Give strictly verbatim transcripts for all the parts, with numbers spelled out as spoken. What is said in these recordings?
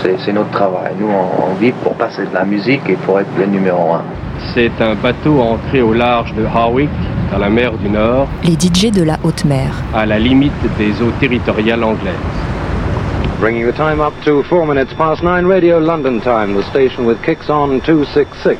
c'est, c'est notre travail. Nous, on, on vit pour passer de la musique et pour être le numéro un. C'est un bateau entré au large de Harwich, dans la mer du Nord. Les D J de la haute mer. À la limite des eaux territoriales anglaises. Bringing the time up to four minutes past nine, Radio London time. The station with kicks on two sixty-six.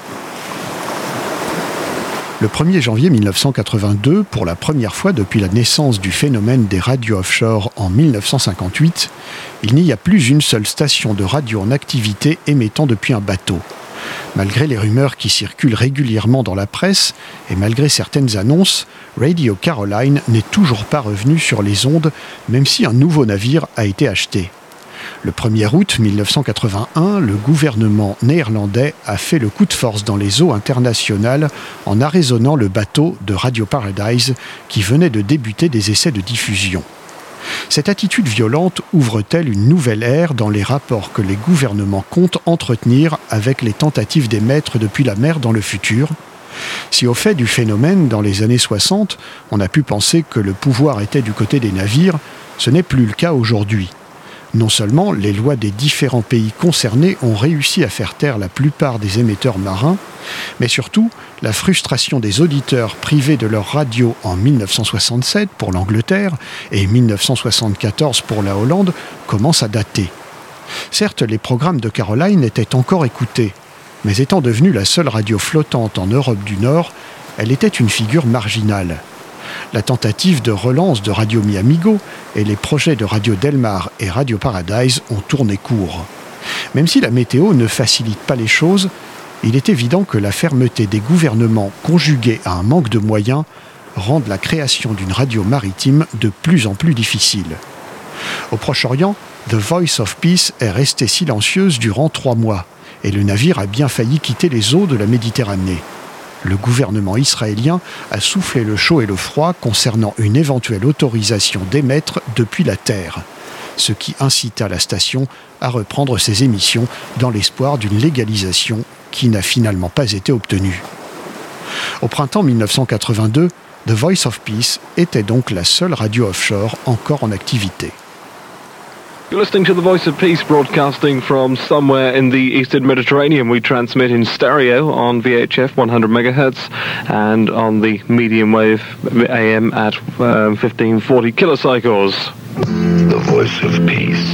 Le premier janvier mille neuf cent quatre-vingt-deux, pour la première fois depuis la naissance du phénomène des radios offshore en mille neuf cent cinquante-huit, il n'y a plus une seule station de radio en activité émettant depuis un bateau. Malgré les rumeurs qui circulent régulièrement dans la presse et malgré certaines annonces, Radio Caroline n'est toujours pas revenu sur les ondes, même si un nouveau navire a été acheté. Le premier août mille neuf cent quatre-vingt-un, le gouvernement néerlandais a fait le coup de force dans les eaux internationales en arraisonnant le bateau de Radio Paradise qui venait de débuter des essais de diffusion. Cette attitude violente ouvre-t-elle une nouvelle ère dans les rapports que les gouvernements comptent entretenir avec les tentatives d'émettre depuis la mer dans le futur ? Si au fait du phénomène, dans les années soixante, on a pu penser que le pouvoir était du côté des navires, ce n'est plus le cas aujourd'hui. Non seulement les lois des différents pays concernés ont réussi à faire taire la plupart des émetteurs marins, mais surtout, la frustration des auditeurs privés de leur radio en mille neuf cent soixante-sept pour l'Angleterre et mille neuf cent soixante-quatorze pour la Hollande commence à dater. Certes, les programmes de Caroline étaient encore écoutés, mais étant devenue la seule radio flottante en Europe du Nord, elle était une figure marginale. La tentative de relance de Radio Mi Amigo et les projets de Radio Delmar et Radio Paradise ont tourné court. Même si la météo ne facilite pas les choses, il est évident que la fermeté des gouvernements conjuguée à un manque de moyens rendent la création d'une radio maritime de plus en plus difficile. Au Proche-Orient, The Voice of Peace est restée silencieuse durant trois mois et le navire a bien failli quitter les eaux de la Méditerranée. Le gouvernement israélien a soufflé le chaud et le froid concernant une éventuelle autorisation d'émettre depuis la terre, ce qui incita la station à reprendre ses émissions dans l'espoir d'une légalisation qui n'a finalement pas été obtenue. Au printemps mille neuf cent quatre-vingt-deux, The Voice of Peace était donc la seule radio offshore encore en activité. You're listening to the Voice of Peace broadcasting from somewhere in the Eastern Mediterranean. We transmit in stereo on V H F one hundred megahertz and on the medium wave A M at um, fifteen forty kilocycles. The Voice of Peace.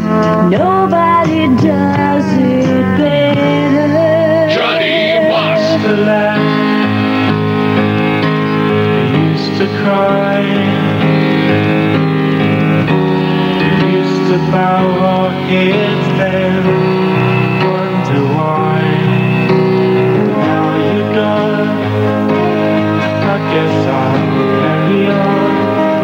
Nobody does it better. Johnny Moss. The land used to cry. Bow our heads and wonder why. Now you're gone, I guess I'll carry on.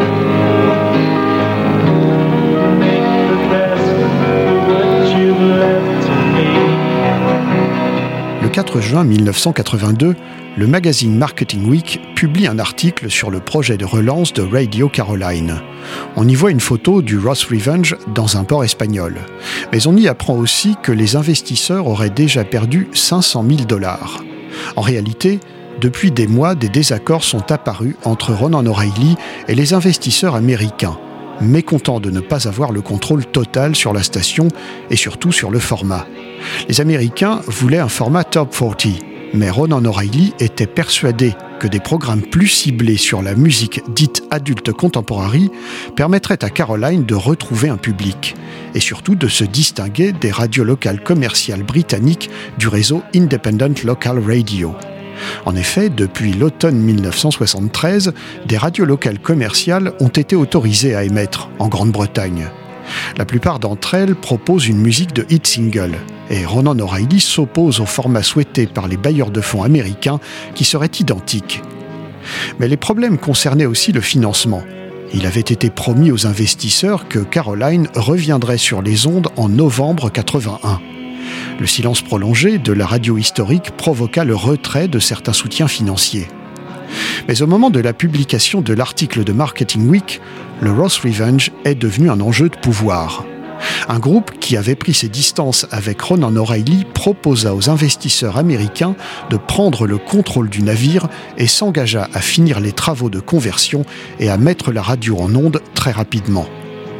Make the best of what you've left to me. Le quatre juin mille neuf cent quatre-vingt-deux, le magazine Marketing Week publie un article sur le projet de relance de Radio Caroline. On y voit une photo du Ross Revenge dans un port espagnol. Mais on y apprend aussi que les investisseurs auraient déjà perdu cinq cent mille dollars. En réalité, depuis des mois, des désaccords sont apparus entre Ronan O'Reilly et les investisseurs américains, mécontents de ne pas avoir le contrôle total sur la station et surtout sur le format. Les Américains voulaient un format Top quarante, mais Ronan O'Reilly était persuadé que des programmes plus ciblés sur la musique dite adulte contemporary permettraient à Caroline de retrouver un public et surtout de se distinguer des radios locales commerciales britanniques du réseau Independent Local Radio. En effet, depuis l'automne mille neuf cent soixante-treize, des radios locales commerciales ont été autorisées à émettre en Grande-Bretagne. La plupart d'entre elles proposent une musique de hit single, et Ronan O'Reilly s'oppose au format souhaité par les bailleurs de fonds américains qui serait identique. Mais les problèmes concernaient aussi le financement. Il avait été promis aux investisseurs que Caroline reviendrait sur les ondes en novembre quatre-vingt-un. Le silence prolongé de la radio historique provoqua le retrait de certains soutiens financiers. Mais au moment de la publication de l'article de Marketing Week, le Ross Revenge est devenu un enjeu de pouvoir. Un groupe qui avait pris ses distances avec Ronan O'Reilly proposa aux investisseurs américains de prendre le contrôle du navire et s'engagea à finir les travaux de conversion et à mettre la radio en onde très rapidement.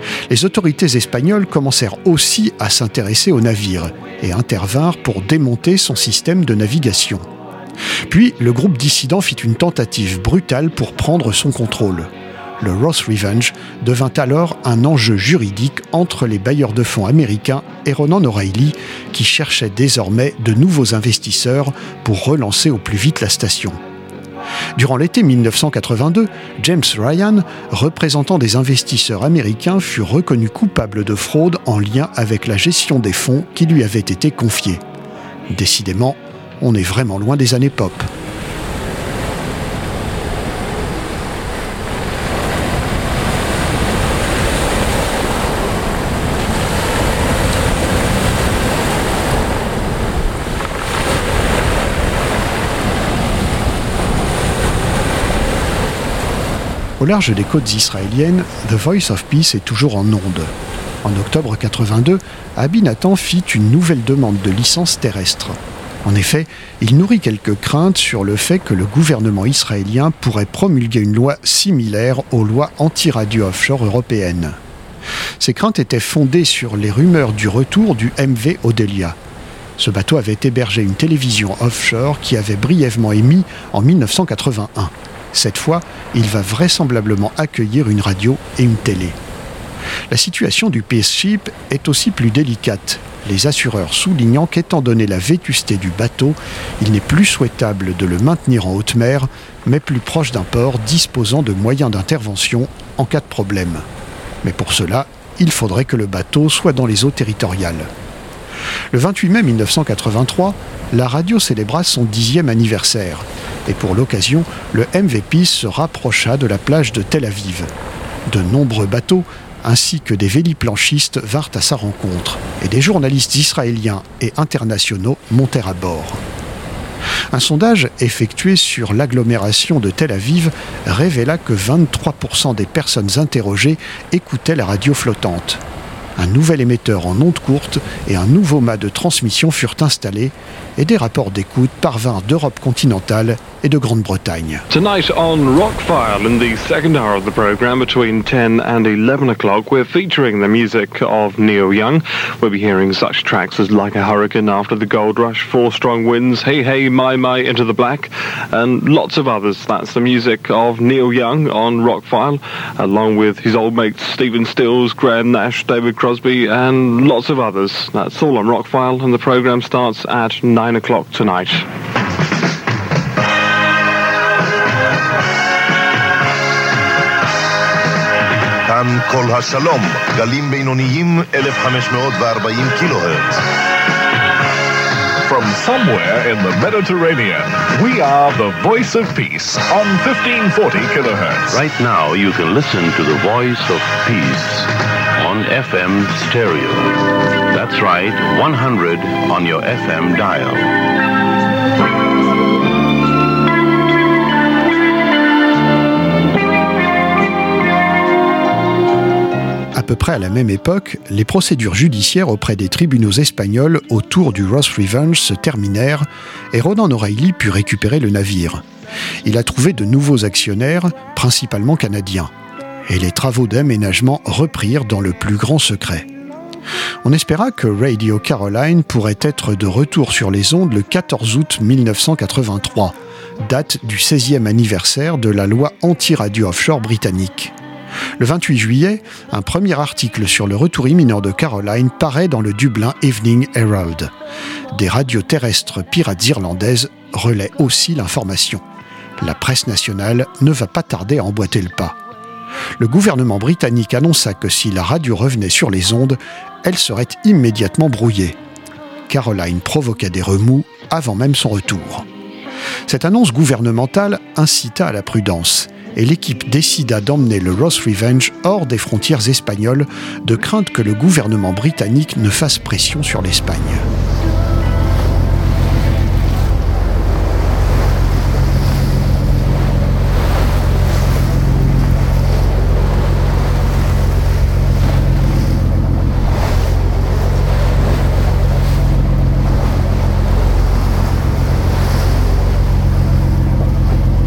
Les autorités espagnoles commencèrent aussi à s'intéresser au navire et intervinrent pour démonter son système de navigation. Puis, le groupe dissident fit une tentative brutale pour prendre son contrôle. Le Ross Revenge devint alors un enjeu juridique entre les bailleurs de fonds américains et Ronan O'Reilly, qui cherchait désormais de nouveaux investisseurs pour relancer au plus vite la station. Durant l'été mille neuf cent quatre-vingt-deux, James Ryan, représentant des investisseurs américains, fut reconnu coupable de fraude en lien avec la gestion des fonds qui lui avaient été confiés. Décidément, on est vraiment loin des années pop. Au large des côtes israéliennes, The Voice of Peace est toujours en onde. En octobre quatre-vingt-deux, Abi Natan fit une nouvelle demande de licence terrestre. En effet, il nourrit quelques craintes sur le fait que le gouvernement israélien pourrait promulguer une loi similaire aux lois anti-radio offshore européennes. Ces craintes étaient fondées sur les rumeurs du retour du M V Odelia. Ce bateau avait hébergé une télévision offshore qui avait brièvement émis en mille neuf cent quatre-vingt-un. Cette fois, il va vraisemblablement accueillir une radio et une télé. La situation du Peace Ship est aussi plus délicate, les assureurs soulignant qu'étant donné la vétusté du bateau, il n'est plus souhaitable de le maintenir en haute mer, mais plus proche d'un port disposant de moyens d'intervention en cas de problème. Mais pour cela, il faudrait que le bateau soit dans les eaux territoriales. Le vingt-huit mai mille neuf cent quatre-vingt-trois, la radio célébra son dixième anniversaire. Et pour l'occasion, le M V Peace se rapprocha de la plage de Tel Aviv. De nombreux bateaux, ainsi que des véliplanchistes vinrent à sa rencontre, et des journalistes israéliens et internationaux montèrent à bord. Un sondage effectué sur l'agglomération de Tel Aviv révéla que vingt-trois pour cent des personnes interrogées écoutaient la radio flottante. Un nouvel émetteur en ondes courtes et un nouveau mât de transmission furent installés et des rapports d'écoute parvinrent d'Europe continentale et de Grande-Bretagne. Tonight on Rockfile, in the second hour of the program between ten and eleven o'clock, we're featuring the music of Neil Young. We'll be hearing such tracks as Like a Hurricane, After the Gold Rush, Four Strong Winds, Hey Hey My My, Into the Black, and lots of others. That's the music of Neil Young on Rockfile, along with his old mates Stephen Stills, Graham Nash, David Crosby, and lots of others. That's all on Rockfile, and the program starts at nine o'clock tonight. כאן כל השלום, גלים בינוניים אלף חמש מאות וארבעים קילוהרץ. From somewhere in the Mediterranean, we are the Voice of Peace on fifteen forty kilohertz. Right now you can listen to the Voice of Peace on F M stereo. That's right, one hundred on your F M dial. À peu près à la même époque, les procédures judiciaires auprès des tribunaux espagnols autour du Ross Revenge se terminèrent et Ronan O'Reilly put récupérer le navire. Il a trouvé de nouveaux actionnaires, principalement canadiens, et les travaux d'aménagement reprirent dans le plus grand secret. On espéra que Radio Caroline pourrait être de retour sur les ondes le quatorze août mille neuf cent quatre-vingt-trois, date du seizième anniversaire de la loi anti-radio offshore britannique. Le vingt-huit juillet, un premier article sur le retour imminent de Caroline paraît dans le Dublin Evening Herald. Des radios terrestres pirates irlandaises relaient aussi l'information. La presse nationale ne va pas tarder à emboîter le pas. Le gouvernement britannique annonça que si la radio revenait sur les ondes, elle serait immédiatement brouillée. Caroline provoqua des remous avant même son retour. Cette annonce gouvernementale incita à la prudence, et l'équipe décida d'emmener le Ross Revenge hors des frontières espagnoles, de crainte que le gouvernement britannique ne fasse pression sur l'Espagne.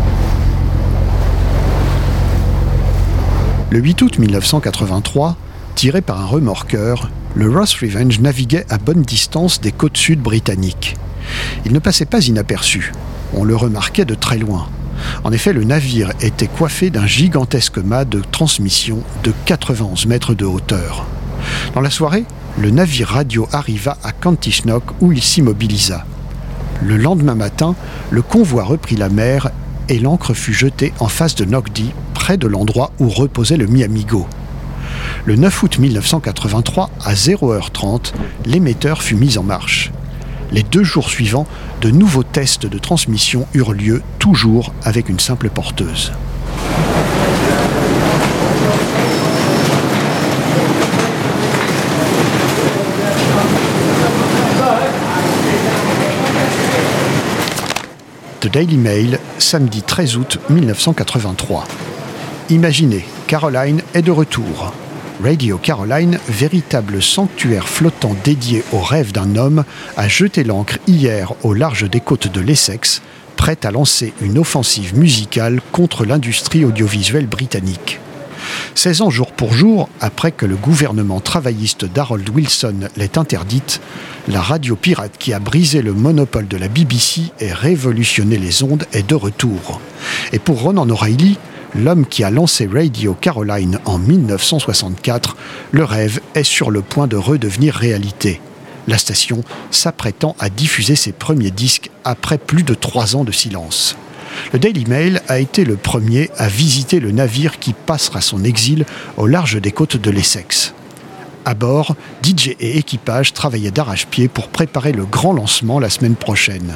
Le huit août mille neuf cent quatre-vingt-trois, Tiré par un remorqueur, le Ross Revenge naviguait à bonne distance des côtes sud britanniques. Il ne passait pas inaperçu. On le remarquait de très loin. En effet, le navire était coiffé d'un gigantesque mât de transmission de quatre-vingt-onze mètres de hauteur. Dans la soirée, le navire radio arriva à Cantishnock où il s'immobilisa. Le lendemain matin, le convoi reprit la mer et l'ancre fut jetée en face de Knockdee, près de l'endroit où reposait le Mi-Amigo. Le neuf août mille neuf cent quatre-vingt-trois, à zéro heure trente, l'émetteur fut mis en marche. Les deux jours suivants, de nouveaux tests de transmission eurent lieu, toujours avec une simple porteuse. The Daily Mail, samedi treize août mille neuf cent quatre-vingt-trois. Imaginez, Caroline est de retour. Radio Caroline, véritable sanctuaire flottant dédié au rêve d'un homme, a jeté l'ancre hier au large des côtes de l'Essex, prête à lancer une offensive musicale contre l'industrie audiovisuelle britannique. seize ans jour pour jour, après que le gouvernement travailliste d'Harold Wilson l'ait interdite, la radio pirate qui a brisé le monopole de la B B C et révolutionné les ondes est de retour. Et pour Ronan O'Reilly, l'homme qui a lancé Radio Caroline en mille neuf cent soixante-quatre, le rêve est sur le point de redevenir réalité. La station s'apprêtant à diffuser ses premiers disques après plus de trois ans de silence. Le Daily Mail a été le premier à visiter le navire qui passera son exil au large des côtes de l'Essex. À bord, D J et équipage travaillaient d'arrache-pied pour préparer le grand lancement la semaine prochaine.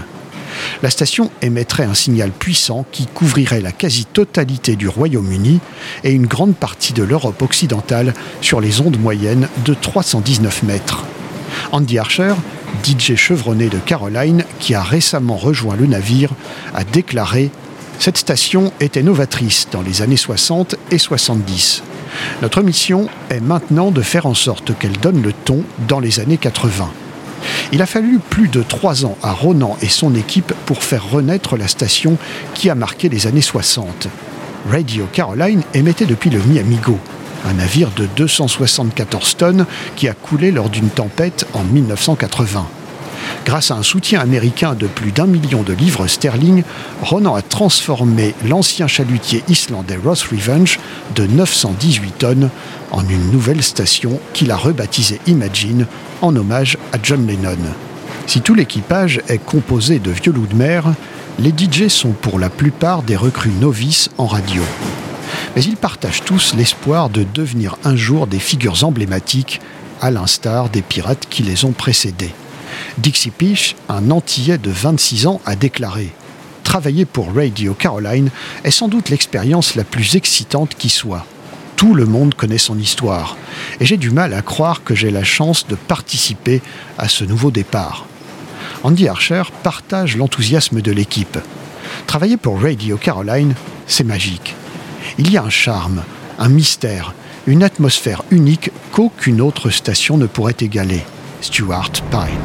La station émettrait un signal puissant qui couvrirait la quasi-totalité du Royaume-Uni et une grande partie de l'Europe occidentale sur les ondes moyennes de trois cent dix-neuf mètres. Andy Archer, D J chevronné de Caroline, qui a récemment rejoint le navire, a déclaré « Cette station était novatrice dans les années soixante et soixante-dix. Notre mission est maintenant de faire en sorte qu'elle donne le ton dans les années quatre-vingts. » Il a fallu plus de trois ans à Ronan et son équipe pour faire renaître la station qui a marqué les années soixante. Radio Caroline émettait depuis le Mi-Amigo, un navire de deux cent soixante-quatorze tonnes qui a coulé lors d'une tempête en mille neuf cent quatre-vingts. Grâce à un soutien américain de plus d'un million de livres sterling, Ronan a transformé l'ancien chalutier islandais Ross Revenge de neuf cent dix-huit tonnes en une nouvelle station qu'il a rebaptisée Imagine en hommage à John Lennon. Si tout l'équipage est composé de vieux loups de mer, les D J sont pour la plupart des recrues novices en radio. Mais ils partagent tous l'espoir de devenir un jour des figures emblématiques, à l'instar des pirates qui les ont précédés. Dixie Peach, un Antillais de vingt-six ans, a déclaré « Travailler pour Radio Caroline est sans doute l'expérience la plus excitante qui soit. Tout le monde connaît son histoire, et j'ai du mal à croire que j'ai la chance de participer à ce nouveau départ. » Andy Archer partage l'enthousiasme de l'équipe. Travailler pour Radio Caroline, c'est magique. Il y a un charme, un mystère, une atmosphère unique qu'aucune autre station ne pourrait égaler. Stuart Pine.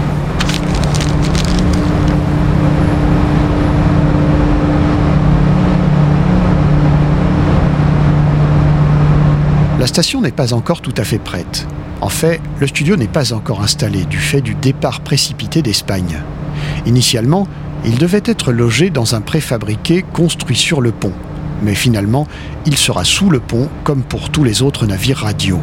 La station n'est pas encore tout à fait prête. En fait, le studio n'est pas encore installé du fait du départ précipité d'Espagne. Initialement, il devait être logé dans un préfabriqué construit sur le pont. Mais finalement, il sera sous le pont comme pour tous les autres navires radio.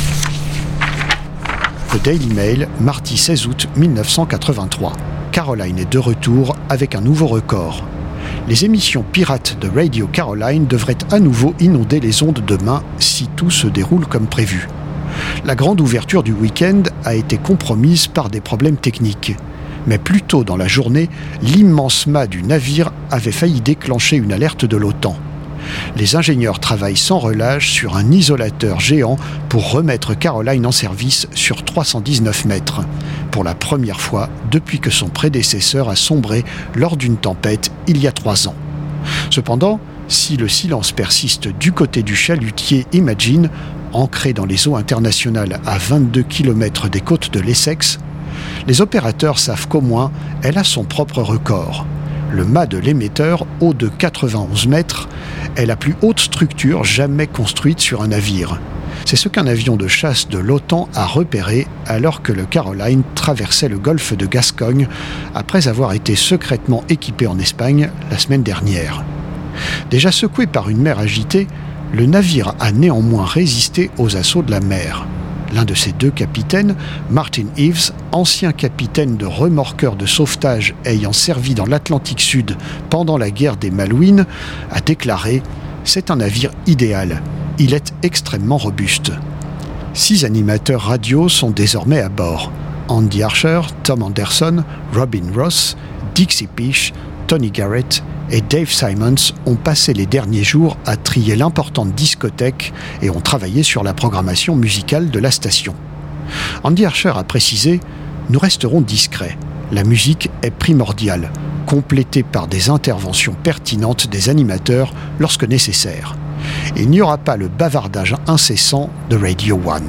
The Daily Mail, mardi seize août mille neuf cent quatre-vingt-trois. Caroline est de retour avec un nouveau record. Les émissions pirates de Radio Caroline devraient à nouveau inonder les ondes demain si tout se déroule comme prévu. La grande ouverture du week-end a été compromise par des problèmes techniques. Mais plus tôt dans la journée, l'immense mât du navire avait failli déclencher une alerte de l'OTAN. Les ingénieurs travaillent sans relâche sur un isolateur géant pour remettre Caroline en service sur trois cent dix-neuf mètres, pour la première fois depuis que son prédécesseur a sombré lors d'une tempête il y a trois ans. Cependant, si le silence persiste du côté du chalutier Imagine, ancré dans les eaux internationales à vingt-deux kilomètres des côtes de l'Essex, les opérateurs savent qu'au moins elle a son propre record. Le mât de l'émetteur, haut de quatre-vingt-onze mètres, est la plus haute structure jamais construite sur un navire. C'est ce qu'un avion de chasse de l'OTAN a repéré alors que le Caroline traversait le golfe de Gascogne après avoir été secrètement équipé en Espagne la semaine dernière. Déjà secoué par une mer agitée, le navire a néanmoins résisté aux assauts de la mer. L'un de ses deux capitaines, Martin Eves, ancien capitaine de remorqueur de sauvetage ayant servi dans l'Atlantique Sud pendant la guerre des Malouines, a déclaré « C'est un navire idéal. Il est extrêmement robuste. » Six animateurs radio sont désormais à bord. Andy Archer, Tom Anderson, Robin Ross, Dixie Peach, Tony Garrett et Dave Simons ont passé les derniers jours à trier l'importante discothèque et ont travaillé sur la programmation musicale de la station. Andy Archer a précisé « Nous resterons discrets. La musique est primordiale, complétée par des interventions pertinentes des animateurs lorsque nécessaire. Il n'y aura pas le bavardage incessant de Radio One. »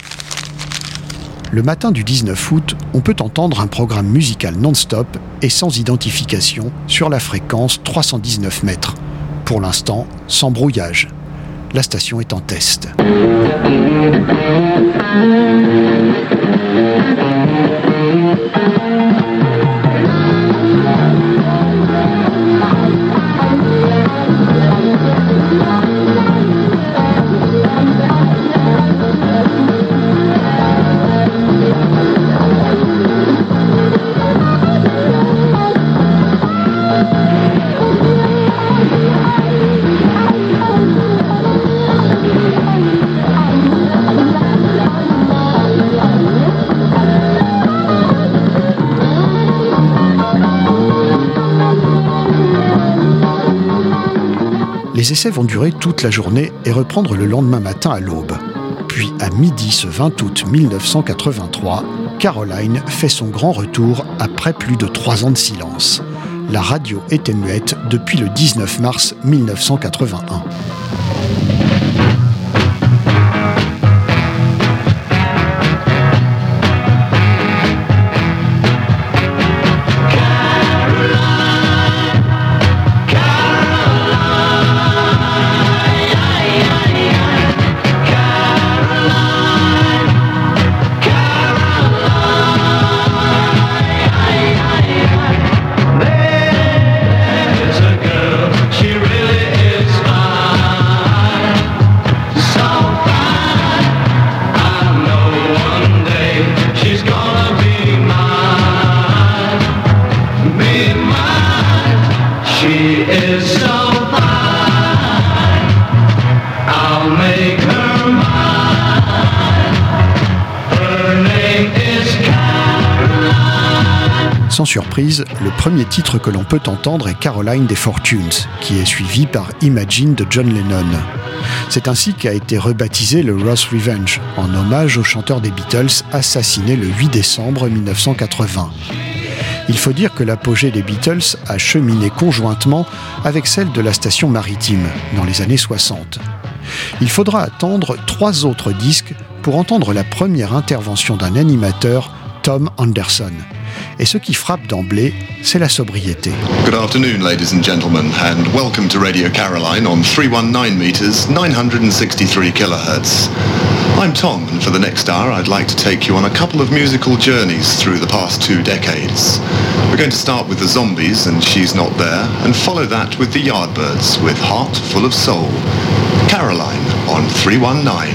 Le matin du dix-neuf août, on peut entendre un programme musical non-stop et sans identification sur la fréquence trois cent dix-neuf mètres. Pour l'instant, sans brouillage. La station est en test. Les essais vont durer toute la journée et reprendre le lendemain matin à l'aube. Puis à midi ce vingt août mille neuf cent quatre-vingt-trois, Caroline fait son grand retour après plus de trois ans de silence. La radio était muette depuis le dix-neuf mars mille neuf cent quatre-vingt-un. Sans surprise, le premier titre que l'on peut entendre est Caroline des Fortunes, qui est suivi par Imagine de John Lennon. C'est ainsi qu'a été rebaptisé le Ross Revenge, en hommage au chanteur des Beatles assassiné le huit décembre mille neuf cent quatre-vingts. Il faut dire que l'apogée des Beatles a cheminé conjointement avec celle de la station maritime dans les années soixante. Il faudra attendre trois autres disques pour entendre la première intervention d'un animateur, Tom Anderson. Et ce qui frappe d'emblée, c'est la sobriété. Good afternoon, ladies and gentlemen, and welcome to Radio Caroline on three nineteen meters, nine hundred sixty-three kilohertz. I'm Tom, and for the next hour I'd like to take you on a couple of musical journeys through the past two decades. We're going to start with the Zombies and She's Not There, and follow that with the Yardbirds with Heart Full of Soul. Caroline on three nineteen.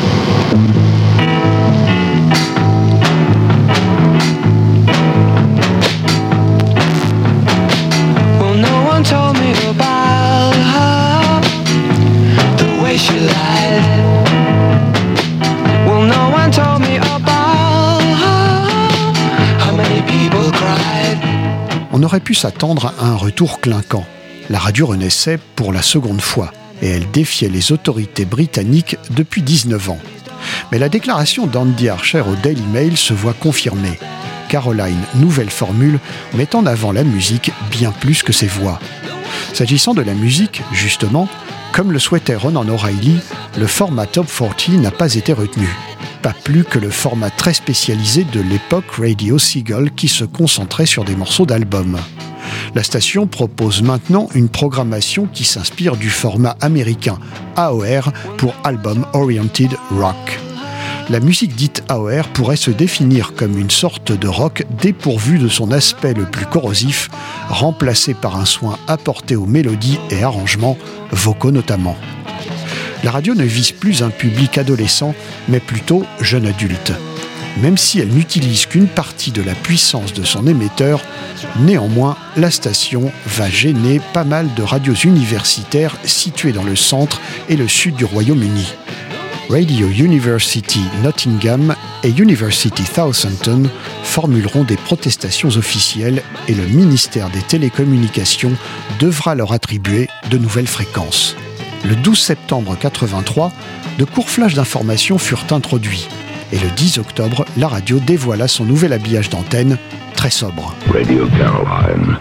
Told me about her, the way she lied. Well, no one told me about her, how many people cried. On aurait pu s'attendre à un retour clinquant. La radio renaissait pour la seconde fois et elle défiait les autorités britanniques depuis dix-neuf ans. Mais la déclaration d'Andy Archer au Daily Mail se voit confirmée. Caroline, nouvelle formule, met en avant la musique bien plus que ses voix. S'agissant de la musique, justement, comme le souhaitait Ronan O'Reilly, le format Top quarante n'a pas été retenu. pas plus que le format très spécialisé de l'époque Radio Seagull qui se concentrait sur des morceaux d'albums. La station propose maintenant une programmation qui s'inspire du format américain A O R pour Album Oriented Rock. La musique dite A O R pourrait se définir comme une sorte de rock dépourvu de son aspect le plus corrosif, remplacé par un soin apporté aux mélodies et arrangements, vocaux notamment. La radio ne vise plus un public adolescent, mais plutôt jeune adulte. Même si elle n'utilise qu'une partie de la puissance de son émetteur, néanmoins, la station va gêner pas mal de radios universitaires situées dans le centre et le sud du Royaume-Uni. Radio University Nottingham et University Southampton formuleront des protestations officielles et le ministère des Télécommunications devra leur attribuer de nouvelles fréquences. Le douze septembre quatre-vingt-trois, de courts flashs d'informations furent introduits. Et le dix octobre, la radio dévoila son nouvel habillage d'antenne, très sobre. Radio Caroline.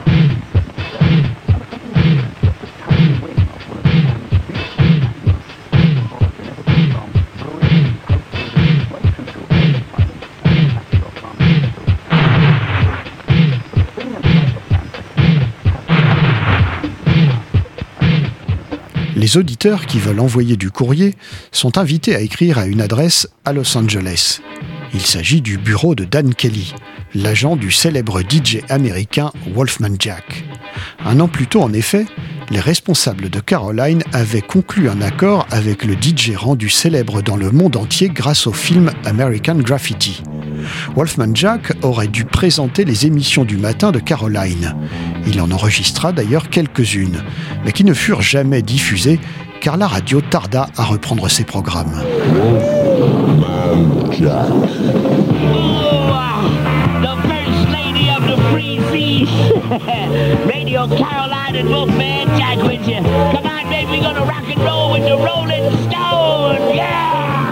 Les auditeurs qui veulent envoyer du courrier sont invités à écrire à une adresse à Los Angeles. Il s'agit du bureau de Dan Kelly, l'agent du célèbre D J américain Wolfman Jack. Un an plus tôt, en effet, les responsables de Caroline avaient conclu un accord avec le D J rendu célèbre dans le monde entier grâce au film American Graffiti. Wolfman Jack aurait dû présenter les émissions du matin de Caroline. Il en enregistra d'ailleurs quelques-unes, mais qui ne furent jamais diffusées car la radio tarda à reprendre ses programmes. Wolfman Jack. The first lady of the free seas. Radio Caroline and Wolfman Jack with you. Come on, baby, we're gonna rock and roll with the Rolling Stones. Yeah!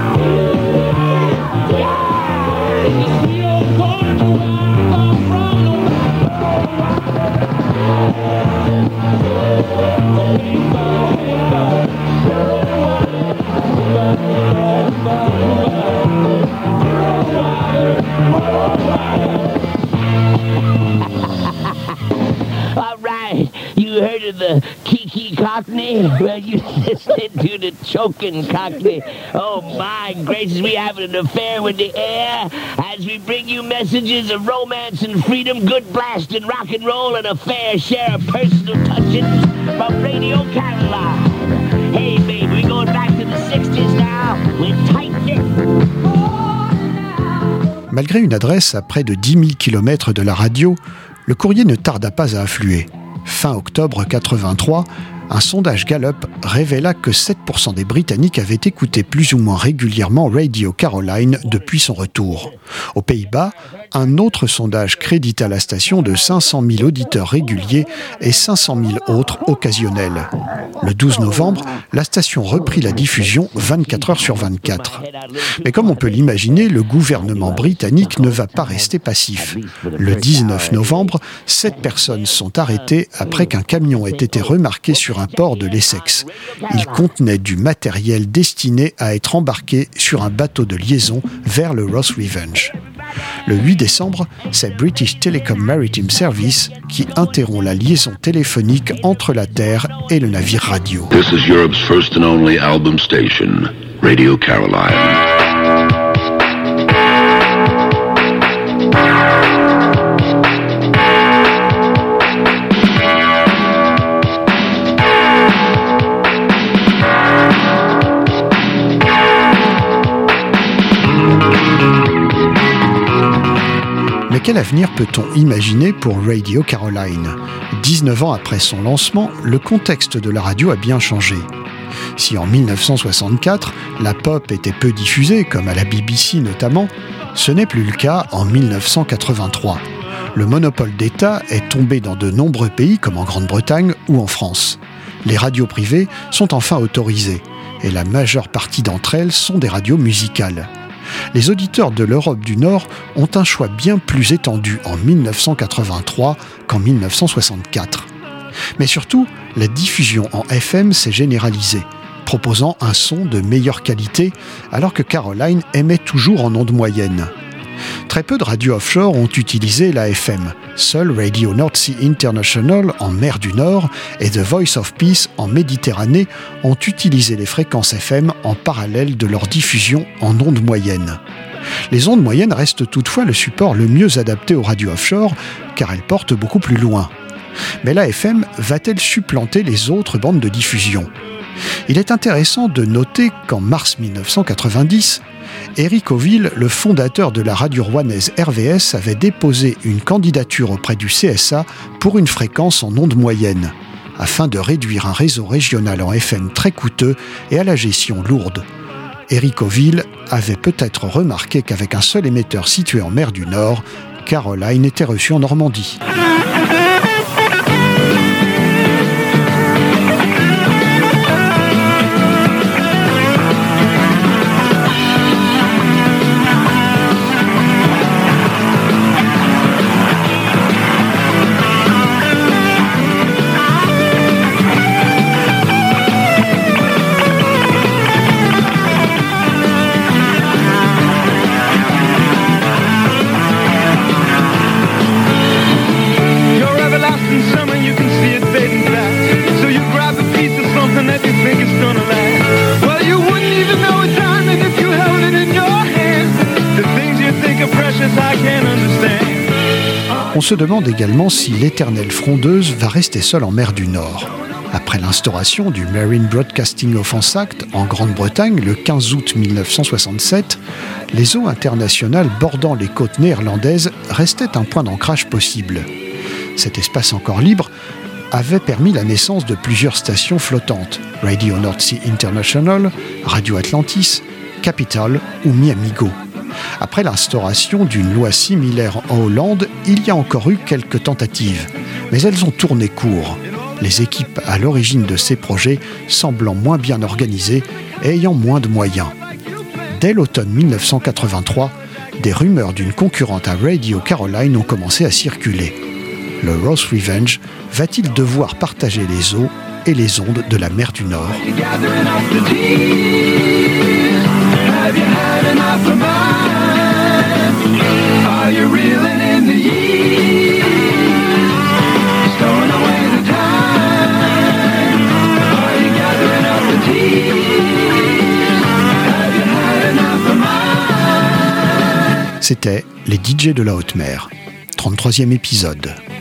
All right, you heard of the Kiki Cockney? Well, you listened to the choking Cockney. Oh my gracious, we have an affair with the air as we bring you messages of romance and freedom, good blast and rock and roll, and a fair share of personal touchings from Radio Caroline. Hey baby, we're going back to the sixties now with Tight Fit. Malgré une adresse à près de dix mille kilomètres de la radio, le courrier ne tarda pas à affluer. Fin octobre quatre-vingt-trois, un sondage Gallup révéla que sept pour cent des Britanniques avaient écouté plus ou moins régulièrement Radio Caroline depuis son retour. Aux Pays-Bas, un autre sondage crédita la station de cinq cent mille auditeurs réguliers et cinq cent mille autres occasionnels. Le douze novembre, la station reprit la diffusion vingt-quatre heures sur vingt-quatre. Mais comme on peut l'imaginer, le gouvernement britannique ne va pas rester passif. Le dix-neuf novembre, sept personnes sont arrêtées après qu'un camion ait été remarqué sur un port de l'Essex. Il contenait du matériel destiné à être embarqué sur un bateau de liaison vers le Ross Revenge. Le huit décembre, c'est British Telecom Maritime Service qui interrompt la liaison téléphonique entre la Terre et le navire radio. This is Europe's first and only album station, Radio Caroline. Mais quel avenir peut-on imaginer pour Radio Caroline ? dix-neuf ans après son lancement, le contexte de la radio a bien changé. Si en mille neuf cent soixante-quatre, la pop était peu diffusée, comme à la B B C notamment, ce n'est plus le cas en mille neuf cent quatre-vingt-trois. Le monopole d'État est tombé dans de nombreux pays comme en Grande-Bretagne ou en France. Les radios privées sont enfin autorisées, et la majeure partie d'entre elles sont des radios musicales. Les auditeurs de l'Europe du Nord ont un choix bien plus étendu en mille neuf cent quatre-vingt-trois qu'en mille neuf cent soixante-quatre. Mais surtout, la diffusion en F M s'est généralisée. proposant un son de meilleure qualité, alors que Caroline émet toujours en ondes moyennes. Très peu de radios offshore ont utilisé la F M. Seul Radio North Sea International en mer du Nord et The Voice of Peace en Méditerranée ont utilisé les fréquences F M en parallèle de leur diffusion en ondes moyennes. Les ondes moyennes restent toutefois le support le mieux adapté aux radios offshore, car elles portent beaucoup plus loin. Mais la F M va-t-elle supplanter les autres bandes de diffusion ? Il est intéressant de noter qu'en mars mille neuf cent quatre-vingt-dix, Eric Oville, le fondateur de la radio rouennaise R V S, avait déposé une candidature auprès du C S A pour une fréquence en ondes moyennes, afin de réduire un réseau régional en F M très coûteux et à la gestion lourde. Eric Oville avait peut-être remarqué qu'avec un seul émetteur situé en mer du Nord, Caroline était reçue en Normandie. On se demande également si l'éternelle frondeuse va rester seule en mer du Nord. Après l'instauration du Marine Broadcasting Offence Act en Grande-Bretagne le quinze août mille neuf cent soixante-sept, les eaux internationales bordant les côtes néerlandaises restaient un point d'ancrage possible. Cet espace encore libre avait permis la naissance de plusieurs stations flottantes, Radio North Sea International, Radio Atlantis, Capital ou Miamigo. Après l'instauration d'une loi similaire en Hollande, il y a encore eu quelques tentatives, mais elles ont tourné court, les équipes à l'origine de ces projets semblant moins bien organisées et ayant moins de moyens. Dès l'automne mille neuf cent quatre-vingt-trois, des rumeurs d'une concurrente à Radio Caroline ont commencé à circuler. Le Ross Revenge va-t-il devoir partager les eaux et les ondes de la mer du Nord ? Have you had enough of mine? Are you reeling in the years? Stowing away the time? Are you gathering up the tears? Have you had enough of mine? C'était les D J de la haute mer, trente-troisième épisode.